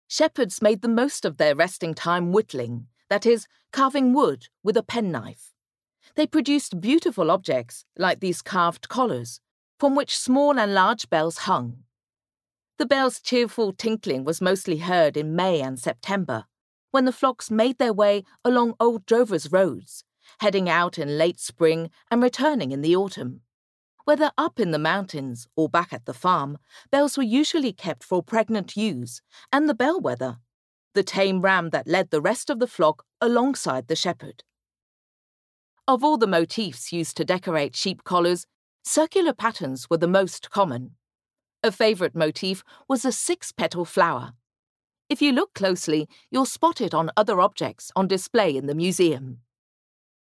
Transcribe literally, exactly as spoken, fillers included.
Shepherds made the most of their resting time whittling, that is, carving wood with a penknife. They produced beautiful objects, like these carved collars, from which small and large bells hung. The bells' cheerful tinkling was mostly heard in May and September, when the flocks made their way along old drovers' roads, heading out in late spring and returning in the autumn. Whether up in the mountains or back at the farm, bells were usually kept for pregnant ewes and the bellwether, the tame ram that led the rest of the flock alongside the shepherd. Of all the motifs used to decorate sheep collars, circular patterns were the most common. A favourite motif was a six-petal flower. If you look closely, you'll spot it on other objects on display in the museum.